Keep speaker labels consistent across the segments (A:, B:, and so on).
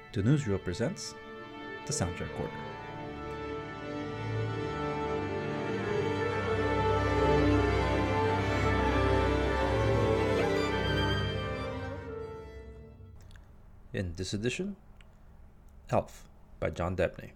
A: The Newsreel presents the Soundtrack Corner. In this edition, Elf by John Debney.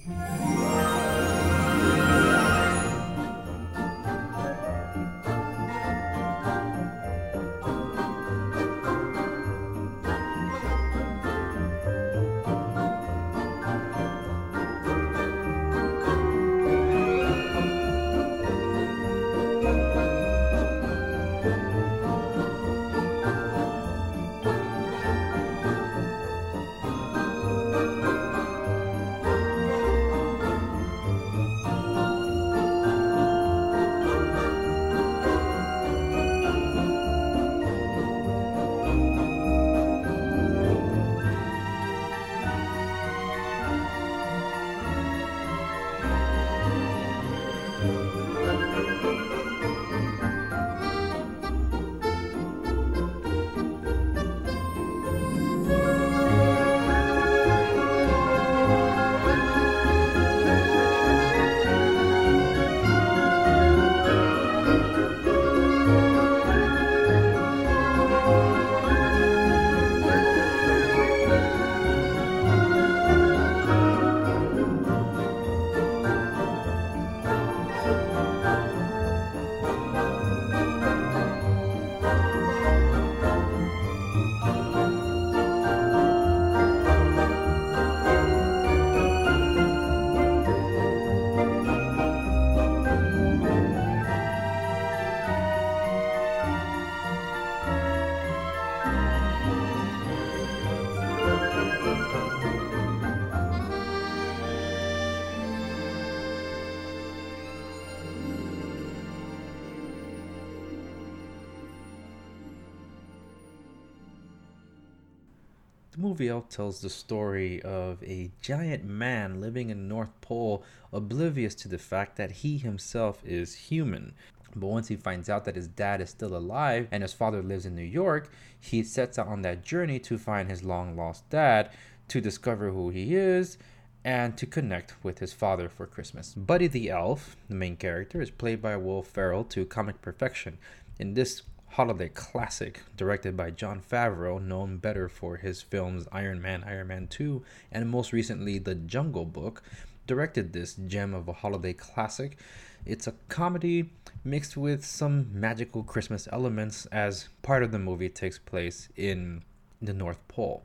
A: The movie Elf tells the story of a giant man living in the North Pole, oblivious to the fact that he himself is human. But once he finds out that his dad is still alive and his father lives in New York, he sets out on that journey to find his long-lost dad, to discover who he is, and to connect with his father for Christmas. Buddy the Elf, the main character, is played by Will Ferrell to comic perfection. In this holiday classic directed by Jon Favreau, known better for his films Iron Man, Iron Man 2, and most recently The Jungle Book, directed this gem of a holiday classic. It's a comedy mixed with some magical Christmas elements, as part of the movie takes place in the North Pole.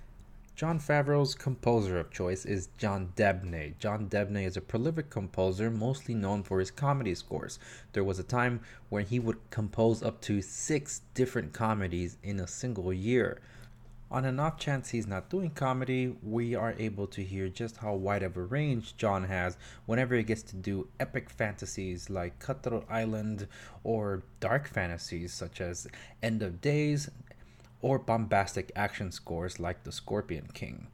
A: Jon Favreau's composer of choice is John Debney. John Debney is a prolific composer, mostly known for his comedy scores. There was a time when he would compose up to 6 different comedies in a single year. On an off chance he's not doing comedy, we are able to hear just how wide of a range John has whenever he gets to do epic fantasies like Cutthroat Island, or dark fantasies such as End of Days, or bombastic action scores like The Scorpion King.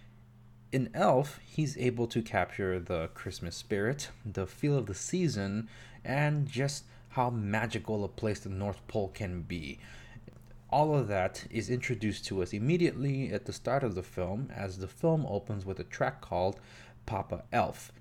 A: In Elf, he's able to capture the Christmas spirit, the feel of the season, and just how magical a place the North Pole can be. All of that is introduced to us immediately at the start of the film, as the film opens with a track called Papa Elf.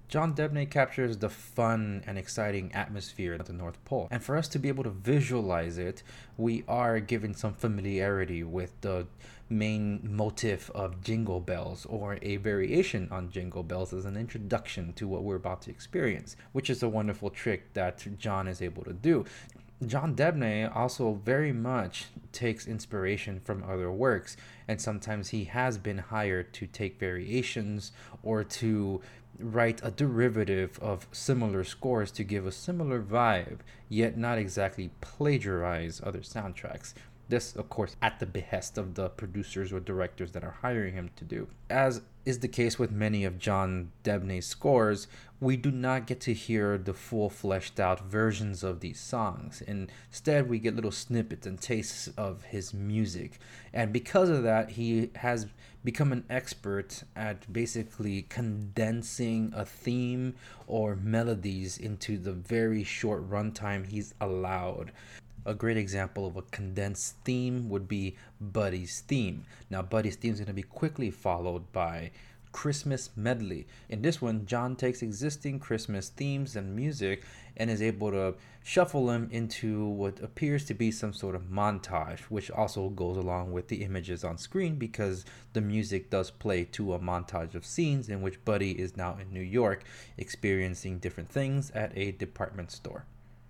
A: John Debney captures the fun and exciting atmosphere at the North Pole. And for us to be able to visualize it, we are given some familiarity with the main motif of Jingle Bells, or a variation on Jingle Bells, as an introduction to what we're about to experience, which is a wonderful trick that John is able to do. John Debney also very much takes inspiration from other works, and sometimes he has been hired to take variations or to write a derivative of similar scores to give a similar vibe, yet not exactly plagiarize other soundtracks. This, of course, at the behest of the producers or directors that are hiring him to do. As is the case with many of John Debney's scores, we do not get to hear the full fleshed out versions of these songs. Instead, we get little snippets and tastes of his music. And because of that, he has become an expert at basically condensing a theme or melodies into the very short runtime he's allowed. A great example of a condensed theme would be Buddy's theme. Now, Buddy's theme is going to be quickly followed by Christmas Medley. In this one, John takes existing Christmas themes and music and is able to shuffle them into what appears to be some sort of montage, which also goes along with the images on screen because the music does play to a montage of scenes in which Buddy is now in New York experiencing different things at a department store.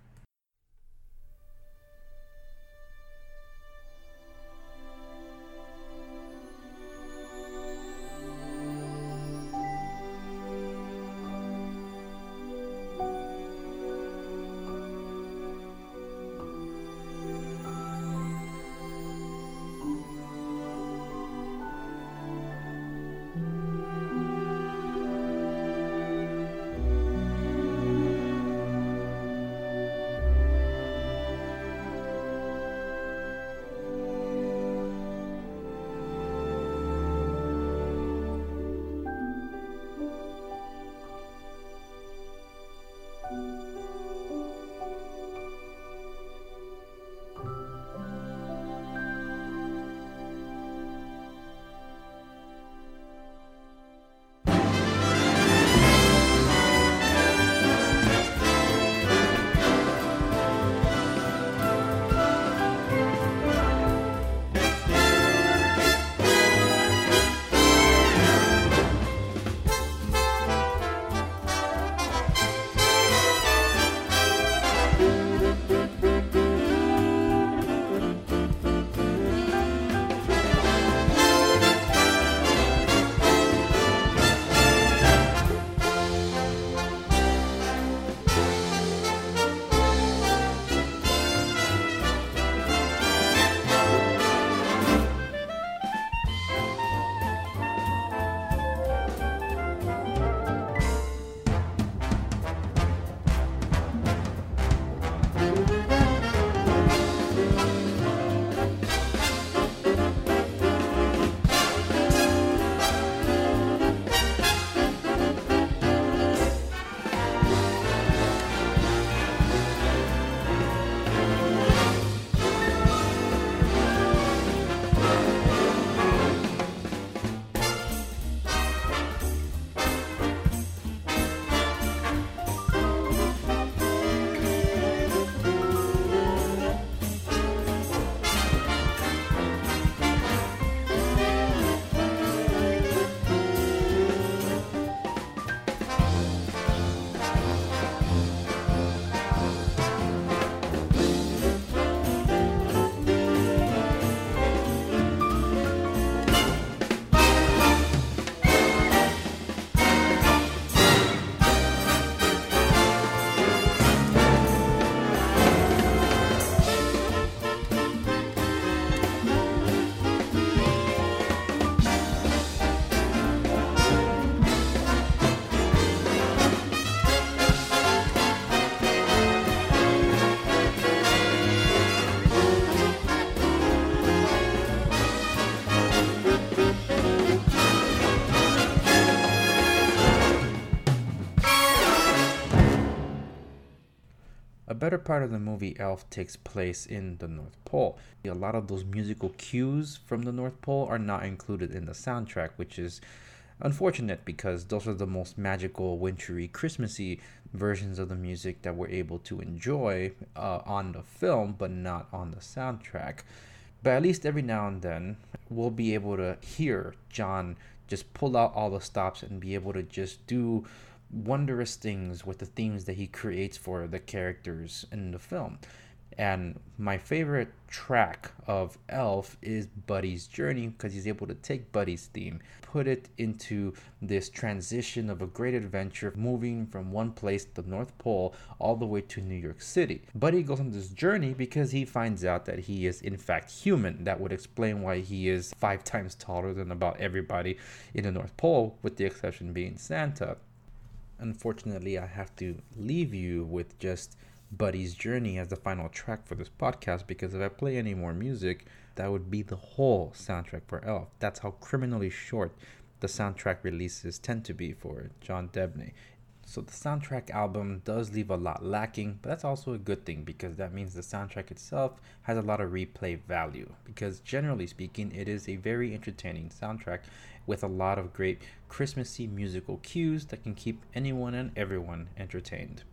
A: A better part of the movie Elf takes place in the North Pole. A lot of those musical cues from the North Pole are not included in the soundtrack, which is unfortunate because those are the most magical, wintry, Christmassy versions of the music that we're able to enjoy on the film, but not on the soundtrack. But at least every now and then, we'll be able to hear John just pull out all the stops and be able to just do wondrous things with the themes that he creates for the characters in the film. And my favorite track of Elf is Buddy's Journey because he's able to take Buddy's theme, put it into this transition of a great adventure, moving from one place, the North Pole, all the way to New York City. Buddy goes on this journey because he finds out that he is in fact human. That would explain why he is 5 times taller than about everybody in the North Pole, with the exception being Santa. Unfortunately, I have to leave you with just Buddy's Journey as the final track for this podcast, because if I play any more music, that would be the whole soundtrack for Elf. That's how criminally short the soundtrack releases tend to be for John Debney. So the soundtrack album does leave a lot lacking, but that's also a good thing because that means the soundtrack itself has a lot of replay value, because generally speaking, it is a very entertaining soundtrack with a lot of great Christmassy musical cues that can keep anyone and everyone entertained.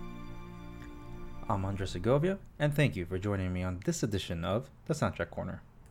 A: I'm Andres Segovia, and thank you for joining me on this edition of the Soundtrack Corner.